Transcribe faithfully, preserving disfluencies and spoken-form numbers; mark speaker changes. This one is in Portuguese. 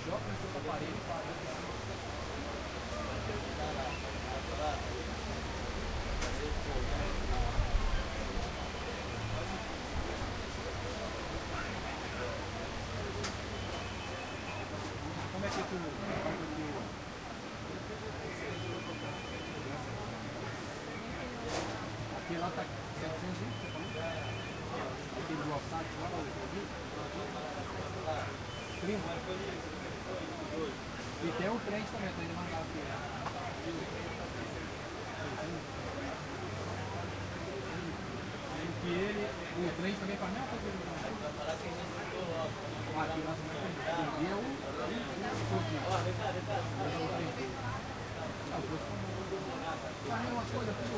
Speaker 1: joga nos seus aparelhos e fala. Como é que tu faz o teu... Aquele lá tá setecentos e vinte, você falou? Aquele do Alçade lá, o trinta. E tem o trem também, tá indo mandar aqui. E ele, o trem também para mim é fazer o aqui nós vamos ver o ah, vem cá, vem cá. Ah, a mesma coisa.